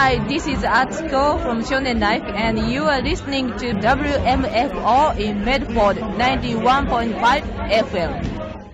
Hi, this is Atsuko from Shonen Life, and you are listening to WMFO in Medford 91.5 FM.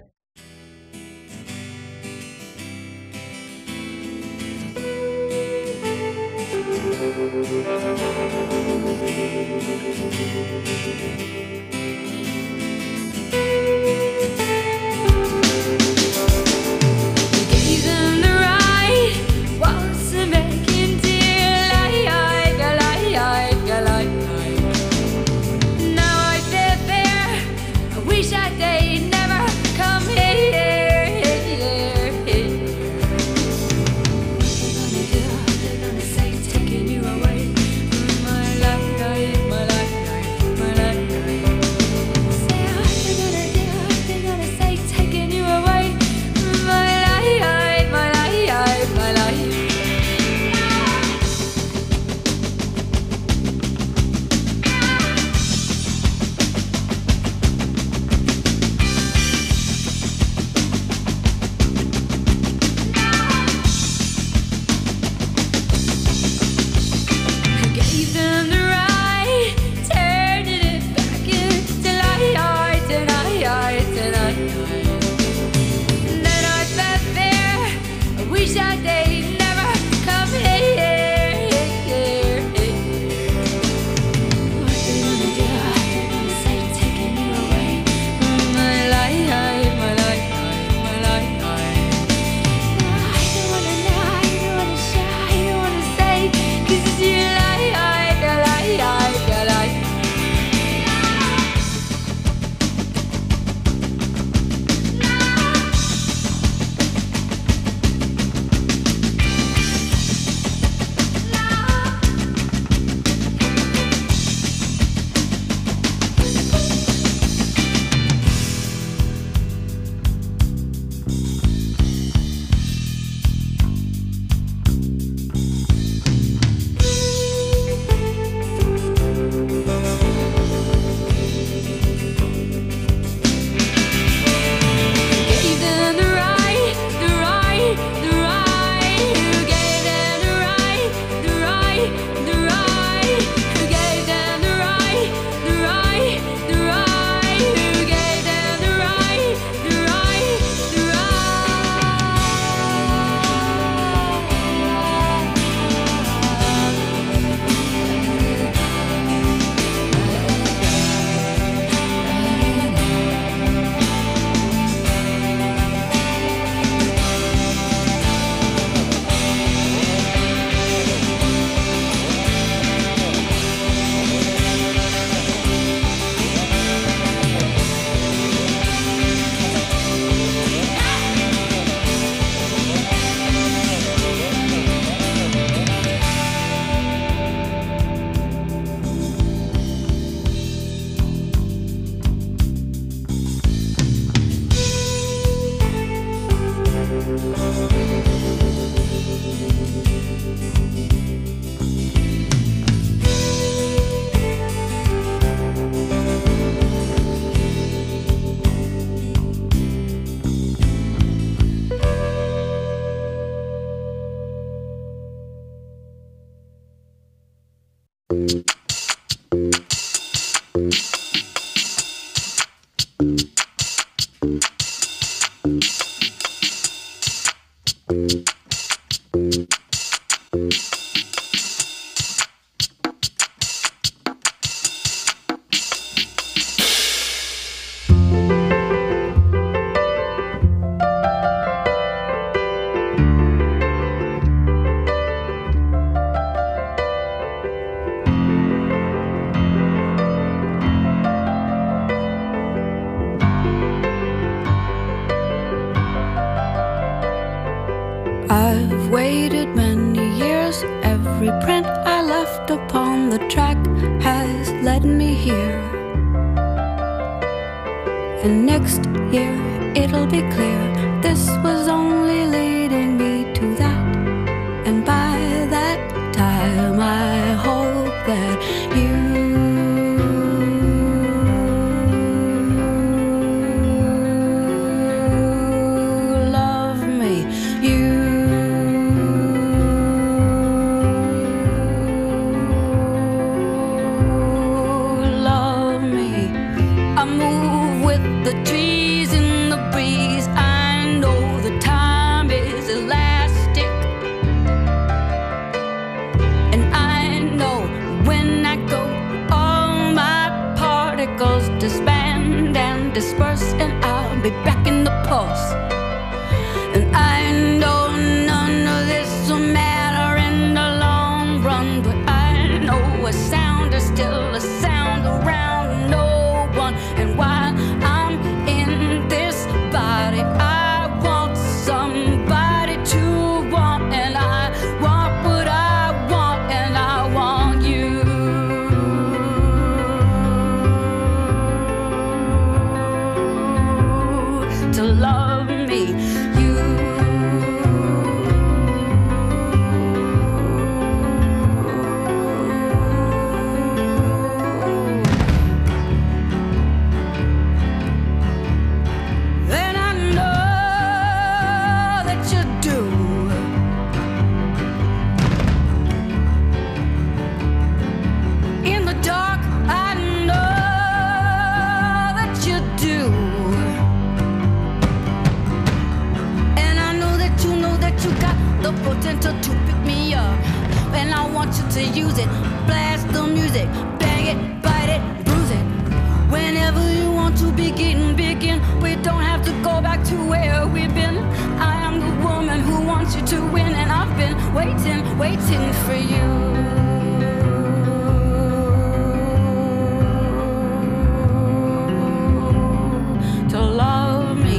I've waited many years. Every print I left upon the track has led me here. And next year it'll be clear this was only leading me to that. And by that time I hope that you love me. You disband and disperse, and I'll be back in the pulse. And I know none of this will matter in the long run, but I know a sound is still a sound around no one. And while I'm in this body, I want somebody to want, and I want what I want, and I want you to love me. Potential to pick me up, and I want you to use it. Blast the music, bang it, bite it, bruise it. Whenever you want to begin. We don't have to go back to where we've been. I am the woman who wants you to win, and I've been waiting for you to love me.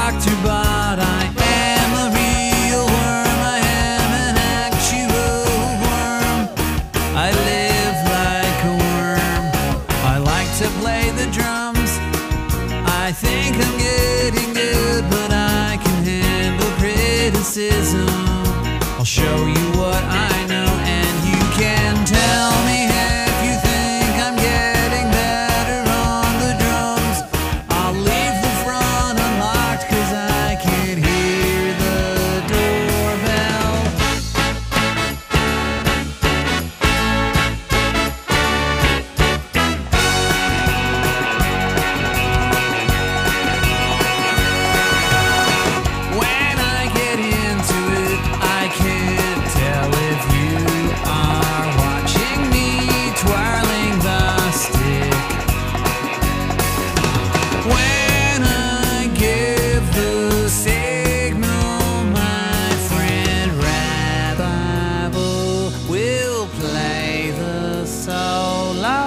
doctor, but I am a real worm. I am an actual worm. I live like a worm. I like to play the drums. I think I'm getting good, but I can handle criticism. I'll show you what I know, and you can tell me if you think I'm getting better on the drums. I'll leave the front unlocked 'cause I can hear the doorbell. When I get into it, I can't tell if you are watching me twirling the stick. When I give the signal, my friend Rabbi will play the solo.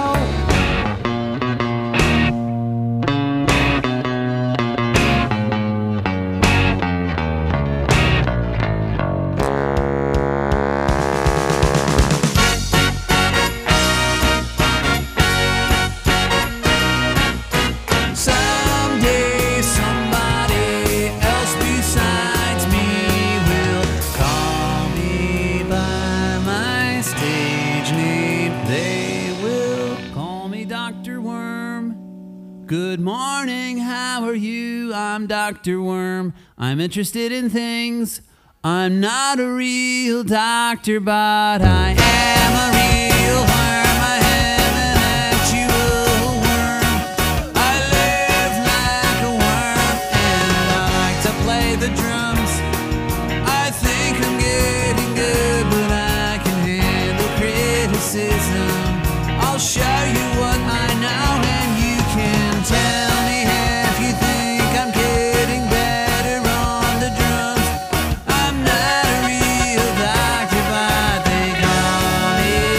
Someday somebody else besides me will call me by my stage name. They will call me Dr. Worm. Good morning, how are you? I'm Dr. Worm. I'm interested in things. I'm not a real doctor, but I am a real worm. I am an actual worm. I live like a worm, and I like to play the drums. I think I'm getting good, but I can handle criticism. I'll show you what I know, and you can tell me if you think I'm getting better on the drums. I'm not a real doctor, but they call me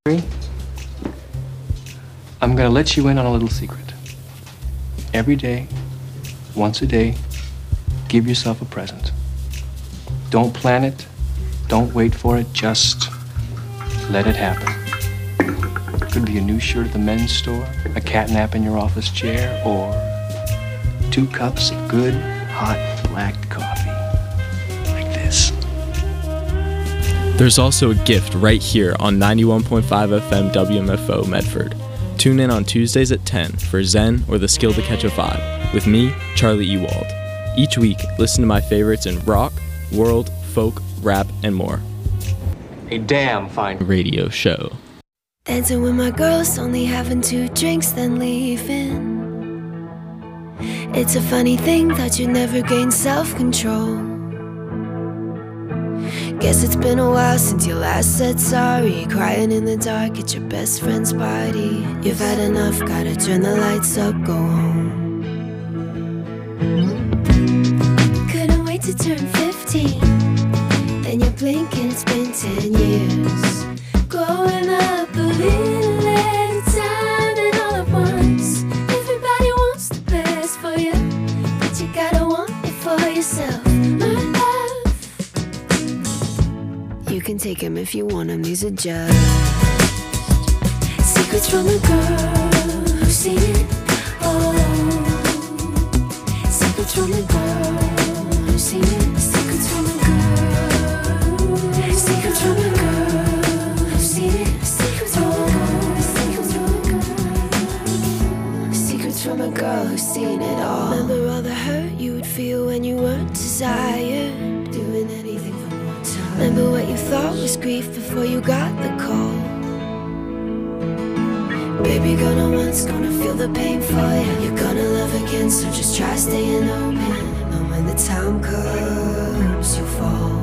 I'm gonna let you in on a little secret. Every day, once a day, give yourself a present. Don't plan it, don't wait for it, just let it happen. Could be a new shirt at the men's store, a cat nap in your office chair, or 2 cups of good, hot, black coffee. Like this. There's also a gift right here on 91.5 FM WMFO Medford. Tune in on Tuesdays at 10 for Zen or the Skill to Catch a Vibe with me, Charlie Ewald. Each week, listen to my favorites in rock, world, folk, rap, and more. A damn fine Radio show. Dancing with my girls, only having 2 drinks, then leaving. It's a funny thing that you never gain self-control. Guess it's been a while since you last said sorry. Crying in the dark at your best friend's party. You've had enough, gotta turn the lights up, go home. Couldn't wait to turn 15. Then you blink and it's been 10 years. Growing up a little at a time and all at once. Everybody wants the best for you, but you gotta want it for yourself, my love. You can take them if you want them, these are just secrets from a girl who's seen it all. Secrets from a girl who's seen it. Secrets from a girl. Secrets from a girl. From a girl who's seen it all. Remember all the hurt you would feel when you weren't desired, doing anything for more time. Remember what you thought was grief before you got the call. Baby, gonna once, gonna feel the pain for you. You're gonna love again, so just try staying open. And when the time comes, you fall.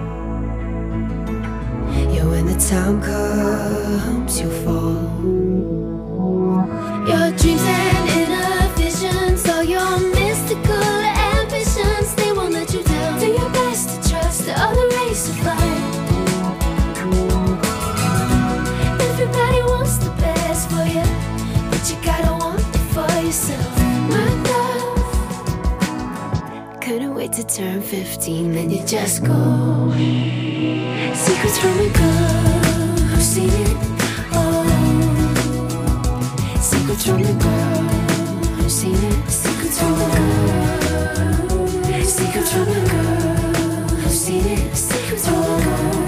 Yeah, when the time comes, you fall. Your dreams and inner visions, all your mystical ambitions, they won't let you down. Do your best to trust the other race of life. Everybody wants the best for you, but you gotta want it for yourself, my love. Couldn't wait to turn 15, then you just go. Secrets from a girl who's seen it all. Secrets from a girl who's seen it. Secrets from a girl. Secrets from a girl who's seen it. Secrets from a girl.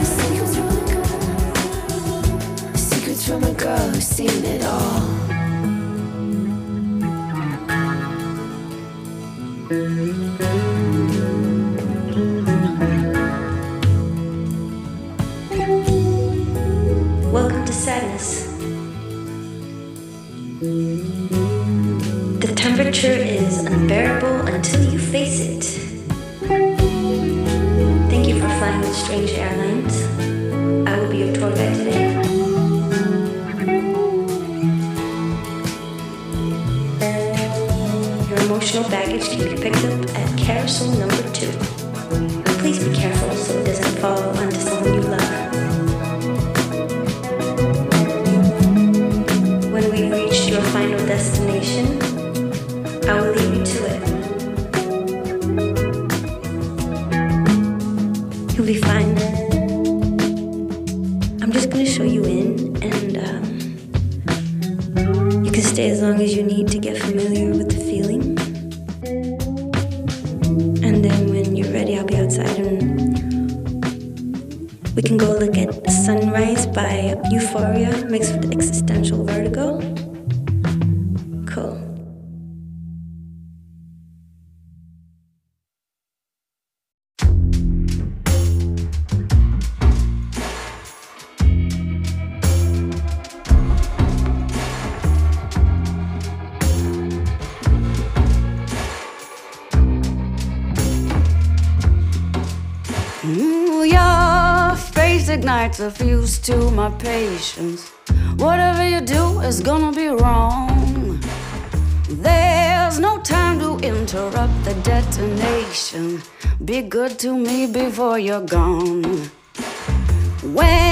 Secrets from a girl who's seen it all. Welcome to sadness. The temperature is unbearable until you face it. Thank you for flying with Strange Airlines. I will be your tour guide today. Your emotional baggage can be picked up at carousel number 2. Please be careful so it doesn't fall onto someone you love. When we reach your final destination, I will leave you to it. You'll be fine. I'm just gonna show you in, and you can stay as long as you need to get familiar with the feeling. And then when you're ready, I'll be outside and we can go look at Sunrise by Euphoria mixed with existential vertigo. Cool. Your face ignites a fuse to my patience. Whatever you do is gonna be wrong. There's no time to interrupt the detonation. Be good to me before you're gone. When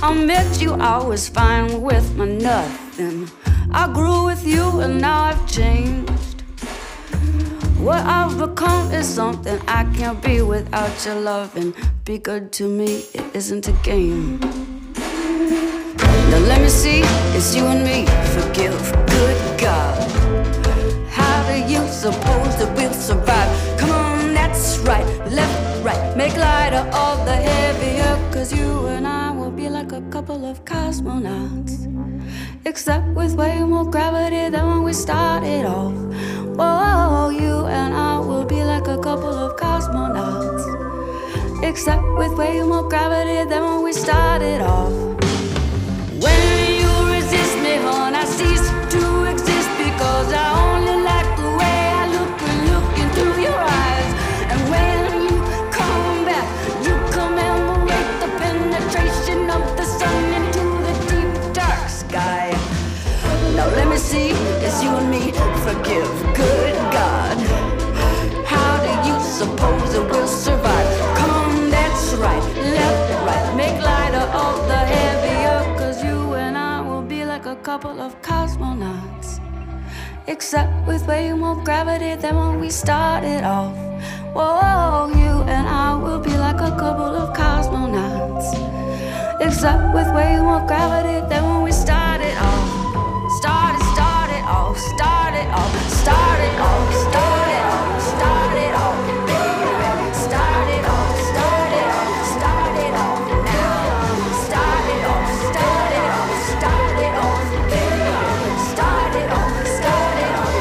I met you, I was fine with my nothing. I grew with you and now I've changed. What I've become is something I can't be without your loving. Be good to me, it isn't a game. Now let me see, it's you and me. Forgive, good God. How do you suppose that we'll survive? Come on, that's right, left, right. Make lighter all the heavier, 'cause you and I will be like a couple of cosmonauts, except with way more gravity than when we started off. Whoa, you and I will be like a couple of cosmonauts, except with way more gravity than when we started off. When you resist me, hon, I cease to exist, because I only like the way I look through your eyes. And when you come back, you commemorate the penetration of the sun into the deep dark sky. Now let me see, it's you and me. Forgive, good God. How do you suppose it will survive? Come on, that's right, left, right. Make lighter of the heavier, 'cause you and I will be like a couple of cosmonauts, except with way more gravity than when we started off. Whoa, you and I will be like a couple of cosmonauts, except with way more gravity than when we started off. Started off, started off, started off, started off, started off, baby. Started off, started off, started off now. Started off, started off, started off, baby. Started off, started off,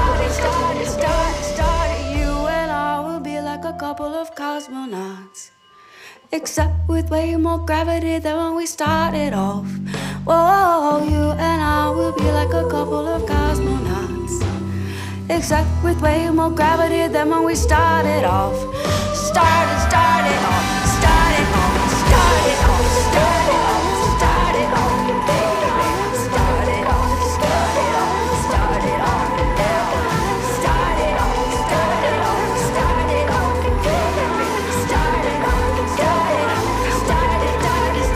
started. You and I will be like a couple of cosmonauts, except with way more gravity than when we started off. Whoa, you and I will be like a couple of cosmonauts, except with way more gravity than when we started off. Started off, started off, started off, started off, baby. Started off, started off, started off now. Started off, started off, started off, baby. Started off, started off, started off,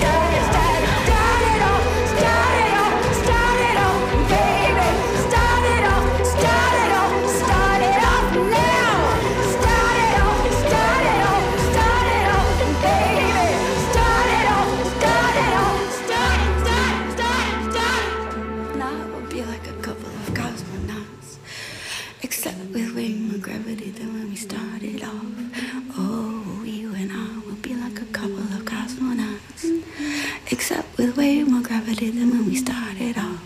baby. Started off, started off, started off now. Started off, started off, started off, baby. Started off, started off, started. Now it will be like a couple of cosmonauts, except with way more gravity than when we started off. Oh, you and I will be like a couple of cosmonauts, except with way more gravity than when we started off.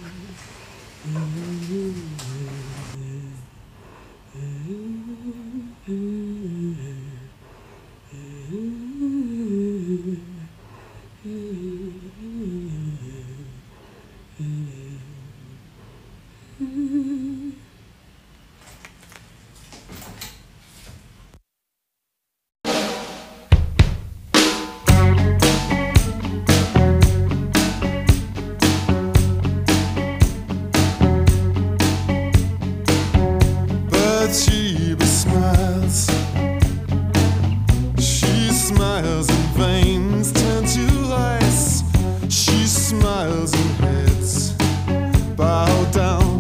Bathsheba smiles. She smiles and veins turn to ice. She smiles and heads bow down.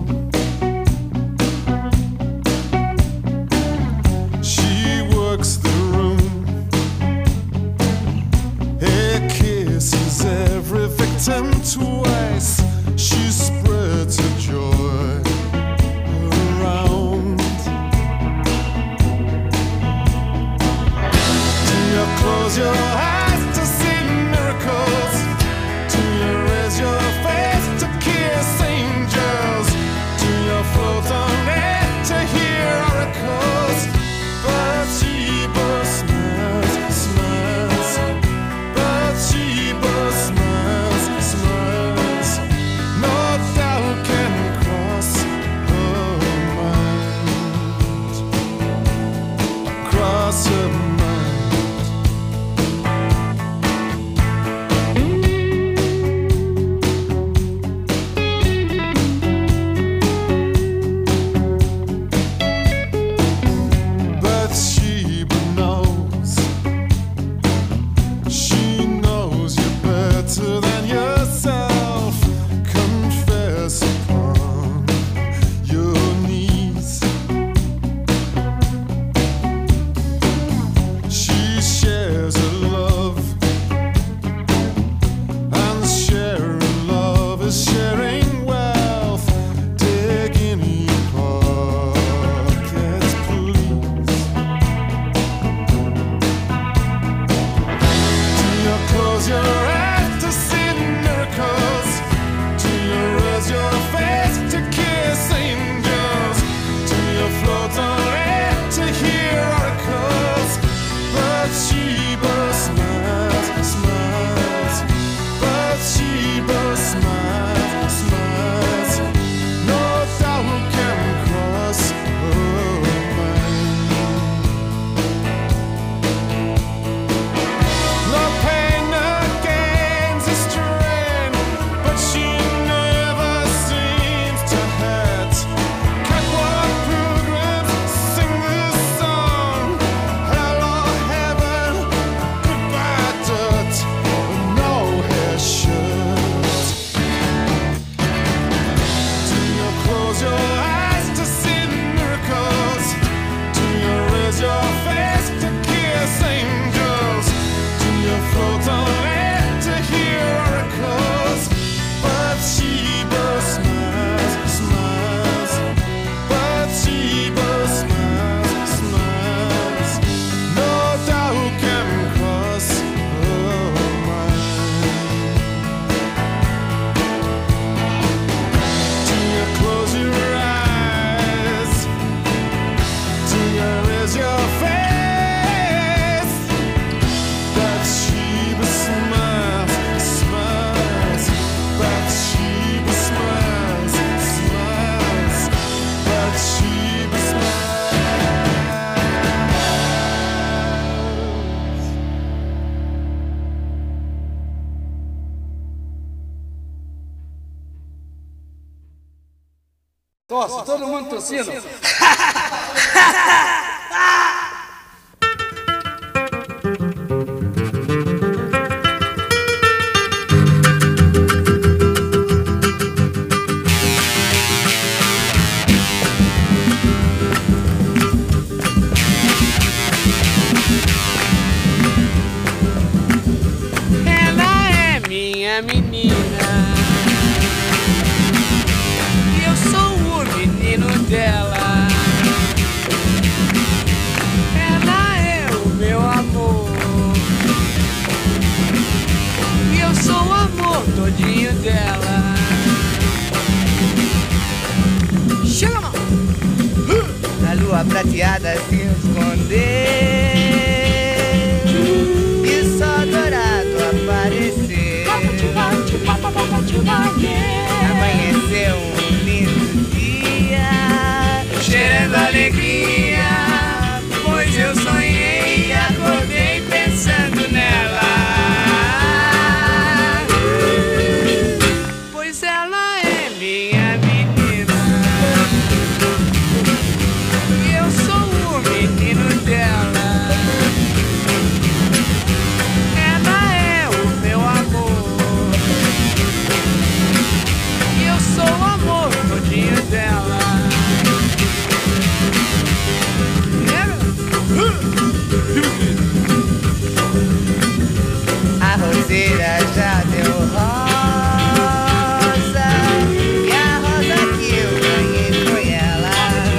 She works the room. Her kisses every victim twice. She spreads her joy around. Close your eyes to see miracles. Do you raise your face to kiss angels? Do you float on air to hear oracles? Bathsheba smiles, smiles. Bathsheba smiles, smiles. Tosse, todo mundo tossindo. Ela é minha menina e eu sou o menino dela. Ela é o meu amor e eu sou o amor todinho dela. Chama! A lua prateada se escondeu e o sol dourado apareceu. Amanheceu um lindo dia, Cheirando alegria, pois eu sonhei e acordei pensando nela. Pois ela é minha menina e eu sou o menino dela. Ela é o meu amor e eu sou o amor todinho dela. a roseira já deu rosa e a rosa que eu ganhei foi ela.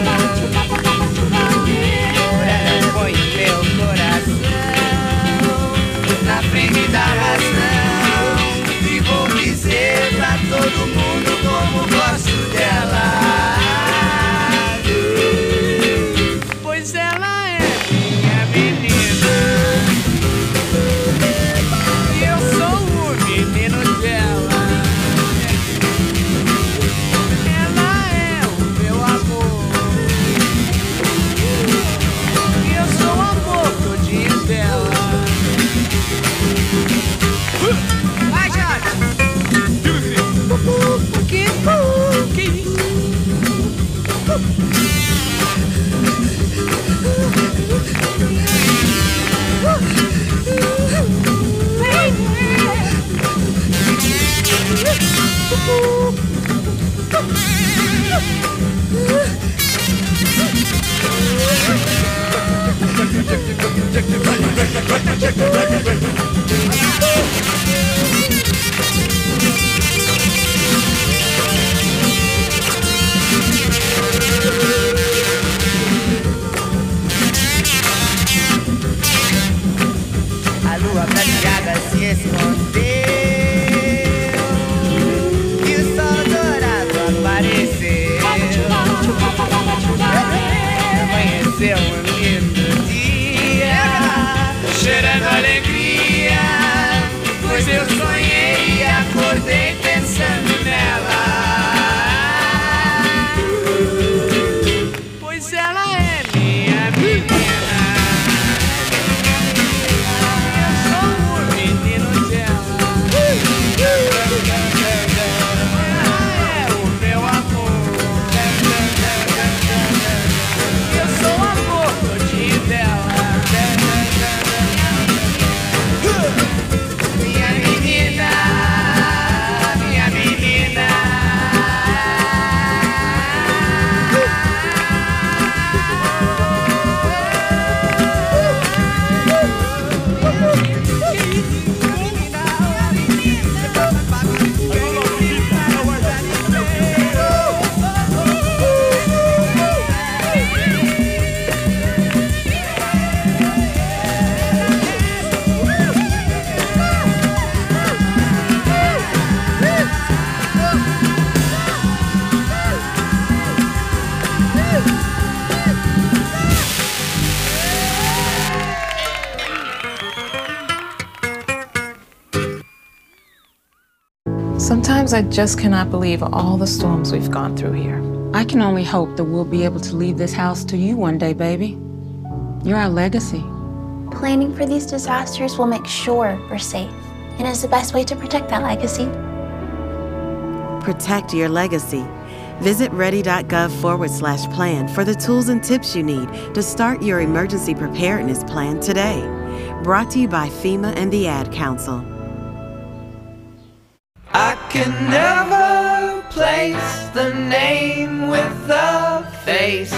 Ela põe meu coração Na frente da razão e vou dizer pra todo mundo como gosto dela. Pois ela é minha menina e eu sou o menino dela. Ela é o meu amor e eu sou o amor todinho dela. Vai, Jorge! a lua prateada se escondeu e o sol dourado apareceu. Amanheceu um lindo dia, Cheirando alegria, pois eu sonhei e acordei pensando nela. Pois ela é minha menina eu sou o menino dela. Ela é o meu amor e eu sou o amor todinho dela. minha menina, minha menina. Sometimes I just cannot believe all the storms we've gone through here. I can only hope that we'll be able to leave this house to you one day, baby. You're our legacy. Planning for these disasters will make sure we're safe, and is the best way to protect that legacy. Protect your legacy. Visit ready.gov/plan for the tools and tips you need to start your emergency preparedness plan today. Brought to you by FEMA and the Ad Council. I can never place the name with the face.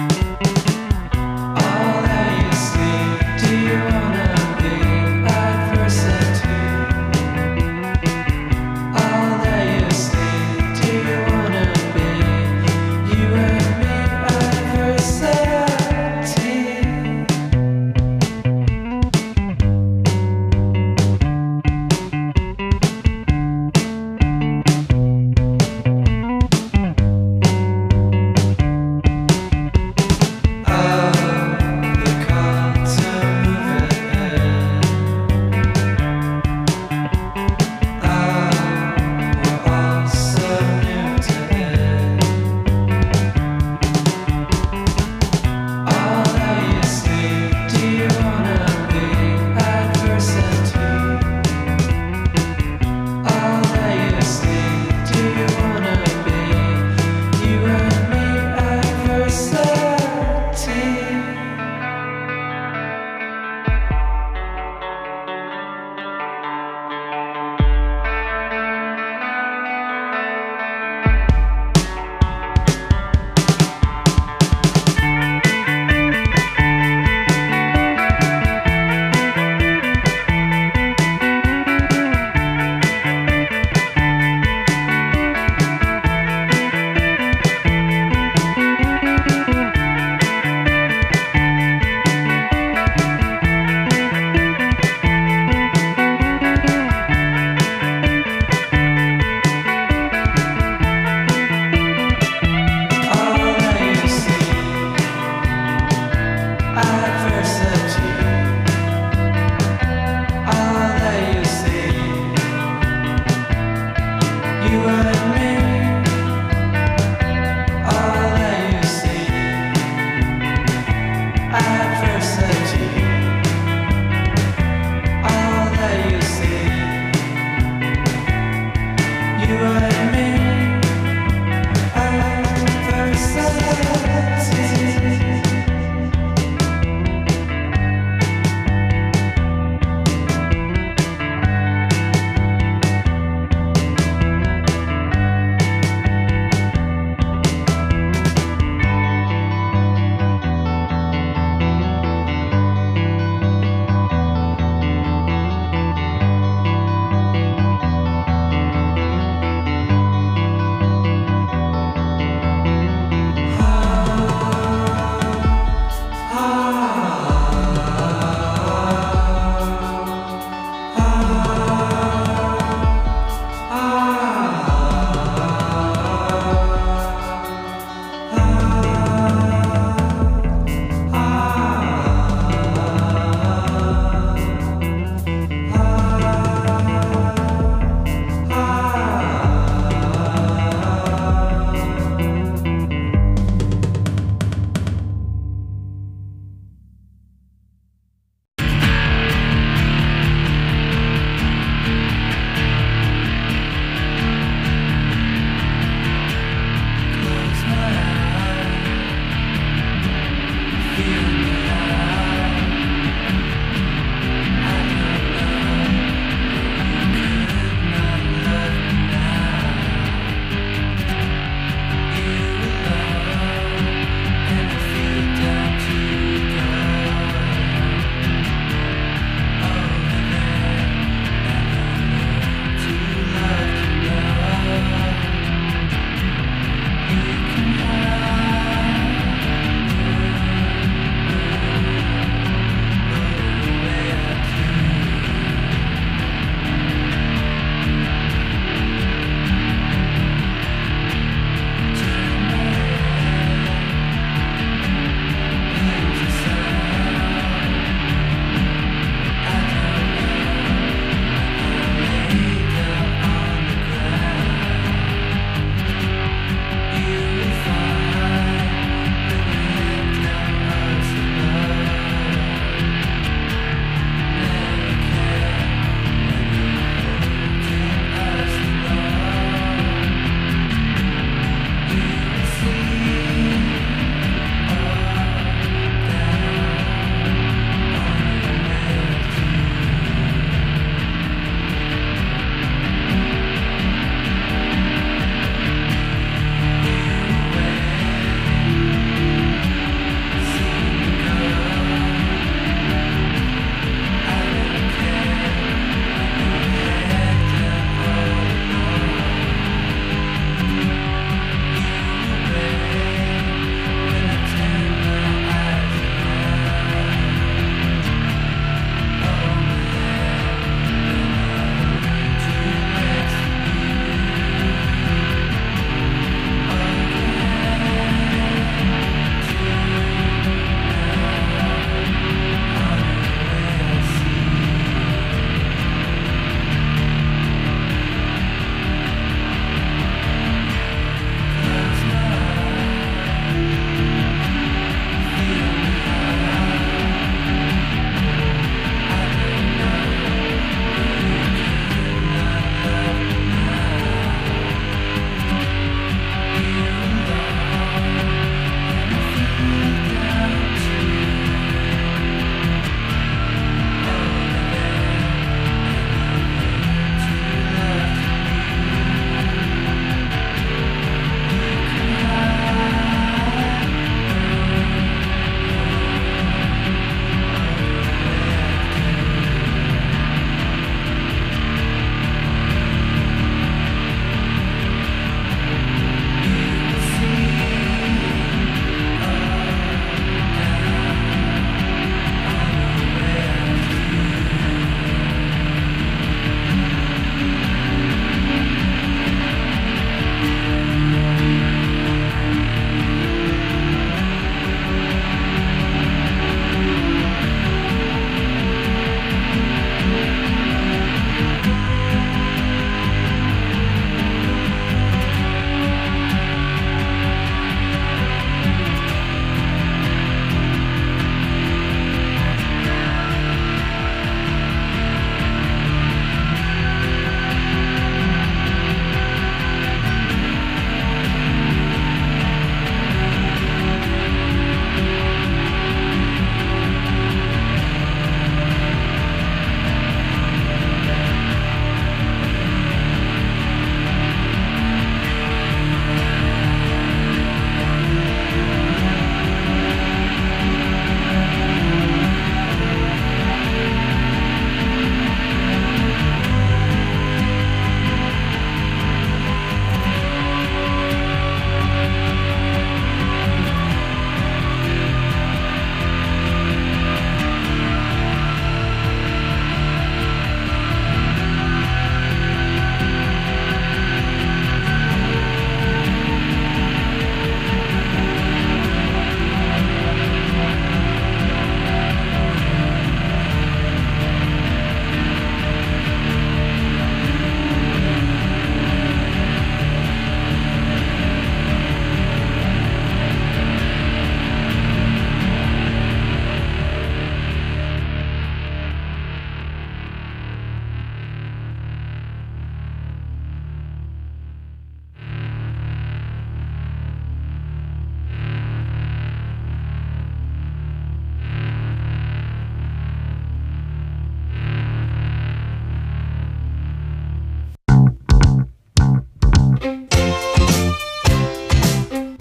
All that you see, do you wanna be at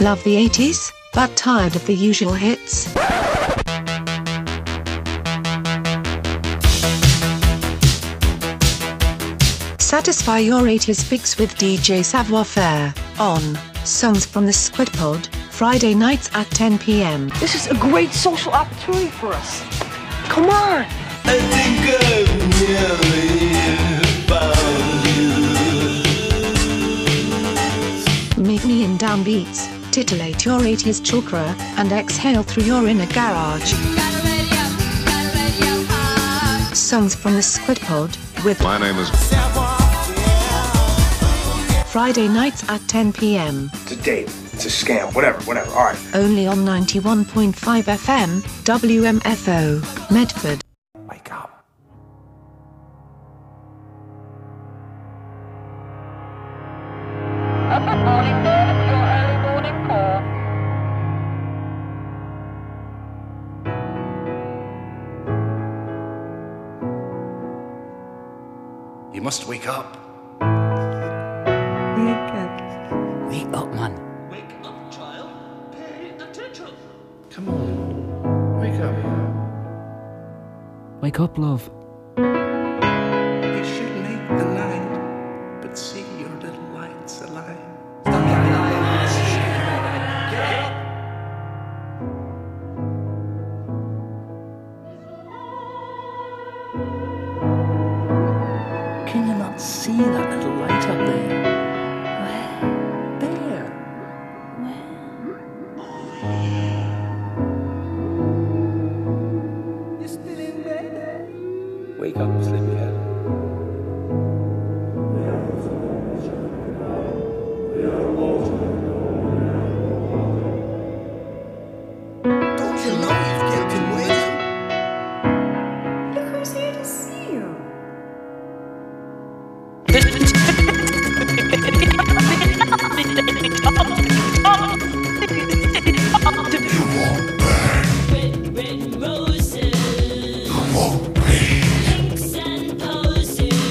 Love the 80s, but tired of the usual hits? Satisfy your 80s fix with DJ Savoir Faire on Songs from the Squid Pod, Friday nights at 10 p.m. This is a great social opportunity for us. Come on! I think I've nearly found you. Meet me in downbeats, titillate your 80s chakra, and exhale through your inner garage. Songs from the Squid Pod with My name is Friday nights at 10 p.m. It's a date. It's a scam. Whatever. All right. Only on 91.5 FM, WMFO, Medford. Wake up. You must wake up. Wake up, man. Wake up, child. Pay attention. Come on. Wake up. Wake up, love. You should make the night, but see your little lights alive. Can you not see that little light up there? There. You still in bed? Wake up, sleepyhead. Don't you know you've kept him waiting? Look who's here to see you. Red roses. You won't be. Pinks and posies.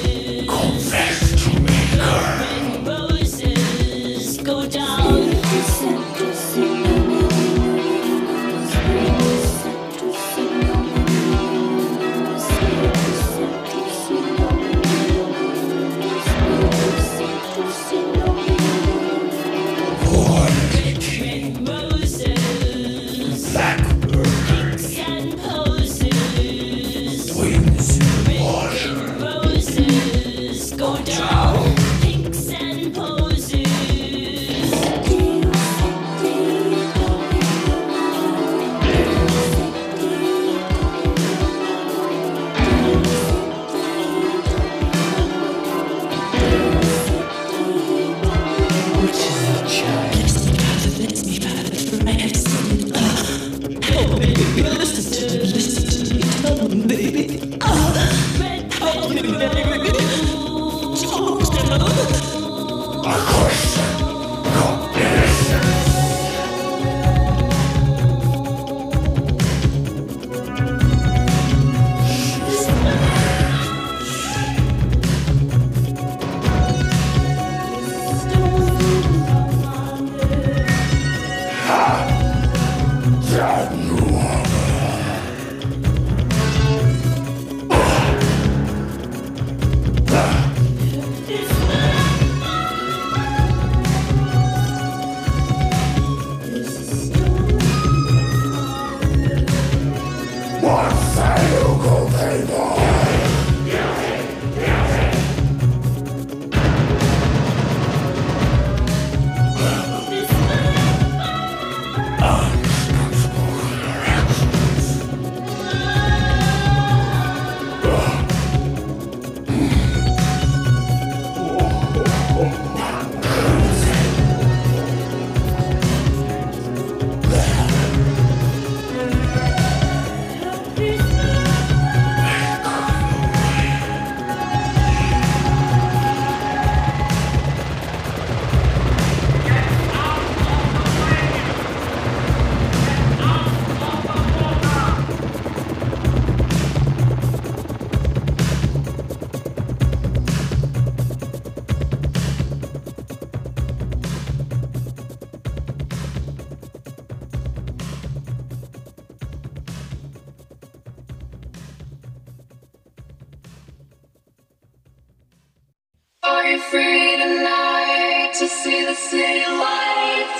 Are you free tonight to see the city lights?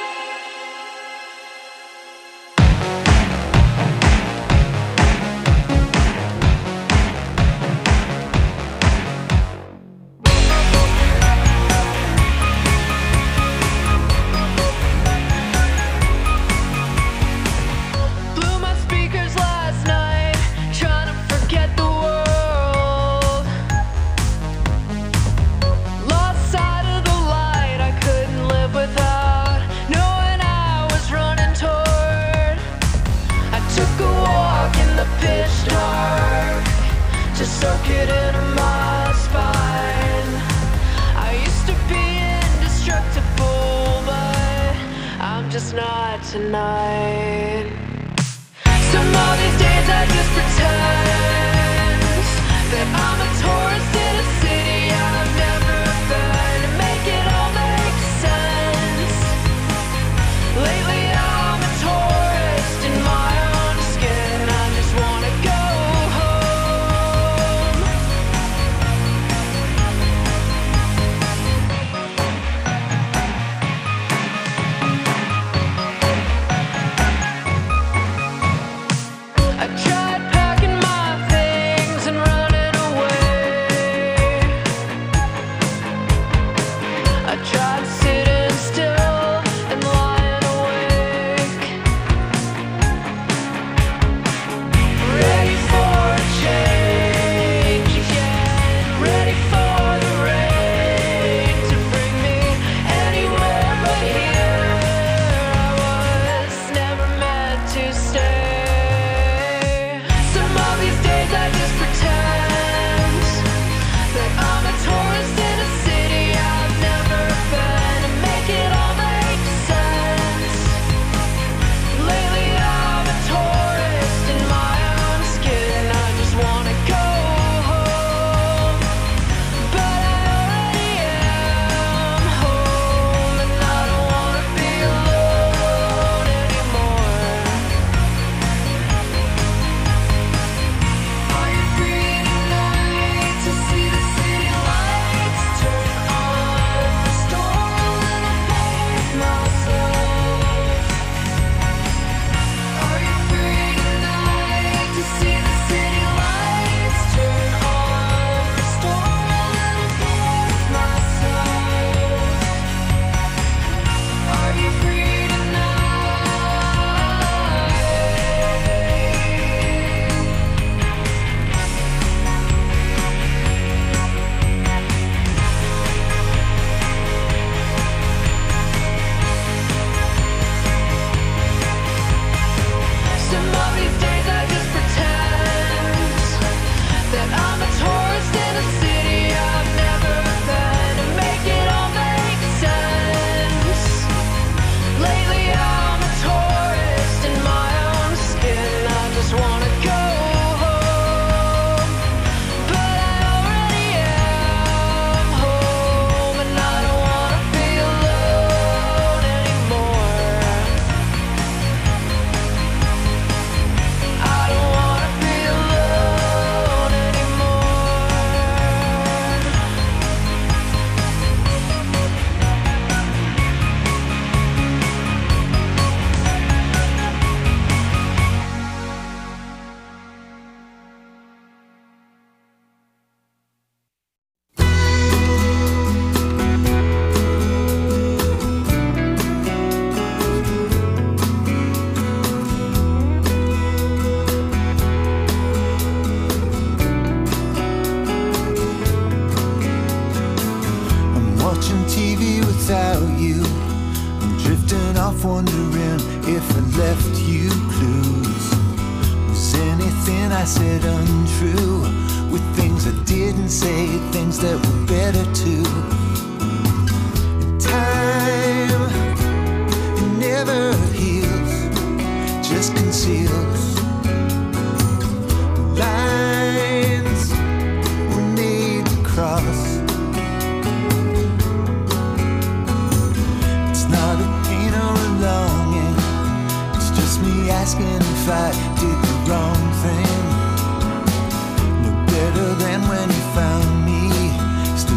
Blew my speakers last night, trying to forget the world. Lost sight of the light I couldn't live without, knowing I was running toward. I took a walk in the pitch dark to soak it into my spine. I used to be indestructible, but I'm just not tonight. Some of these days I just pretend that I'm a tourist in a city I've never been, to make it all make sense. Lately I'm a tourist in my own skin. I just wanna go home. I tried packing my things and running away. I tried sitting still and lying awake, ready for a change again, ready for the rain to bring me anywhere but here. I was never meant to stay. Some of these days I just pretend that I'm a tourist in a city I've never been, to make it all make sense. Lately I'm a tourist in my own skin. I just wanna go home, but I already am home, and I don't wanna be alone anymore. Are you free tonight to see the city lights turn on, restore a little faith myself? Are you free tonight to see the city lights turn on, restore a little faith myself? Are you free tonight? Some of these days I just pretend that I'm a tourist in a city I've never been, to make it all make sense. Lately I'm a tourist in my own skin. I just wanna go home, but I already am home, and I don't wanna be alone anymore. I don't wanna be alone anymore. I'm watching TV without you. I'm drifting off, wondering if I left you clues. Was anything I said untrue? With things I didn't say, things that were better too. Time, it never heals, just conceals. Lines were made to cross. It's not a pain or a longing, it's just me asking if I did the wrong thing. No better than when you found me,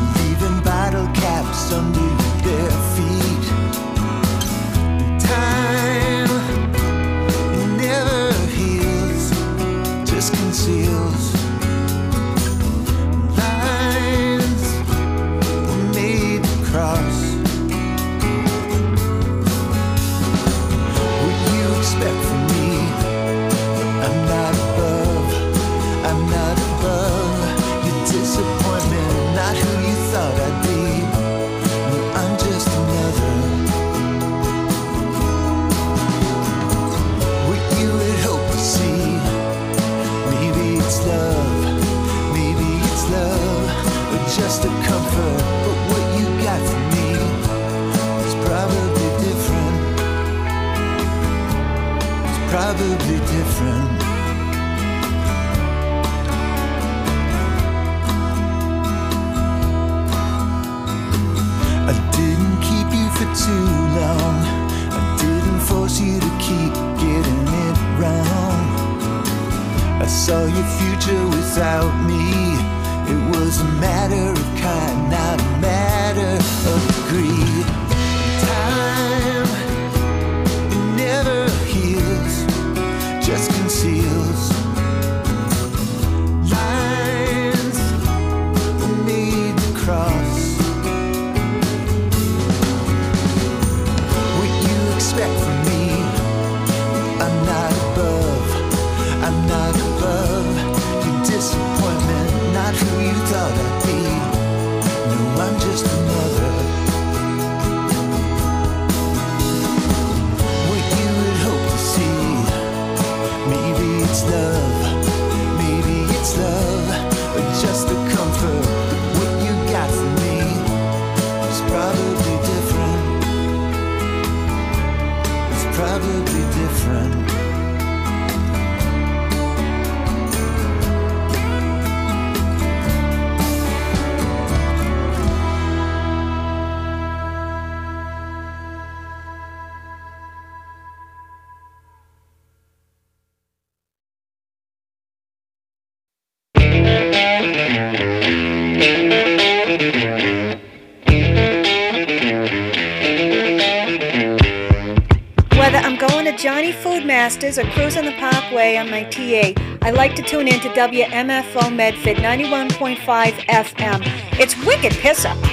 above your disappointment, not who you thought I'd be. No, I'm just another. What you would hope to see. Maybe it's love, maybe it's love, or just a comfort. But what you got from me is probably different. It's probably different. I didn't keep you for too long. I didn't force you to keep getting it wrong. I saw your future without me. It was a matter of kind, not a matter of greed. Time never heals, just conceals. Lines made to cross. What you expect from me, I'm not above. I'm not above your disappointment, not who you thought I'd be. No, I'm just another. What you would hope to see. Maybe it's love, maybe it's love, or just a comfort. But what you got from me is probably different. It's probably different. Whether I'm going to Johnny Food Masters or cruising the Parkway on my TA, I like to tune in to WMFO Medford 91.5 FM. It's wicked piss up.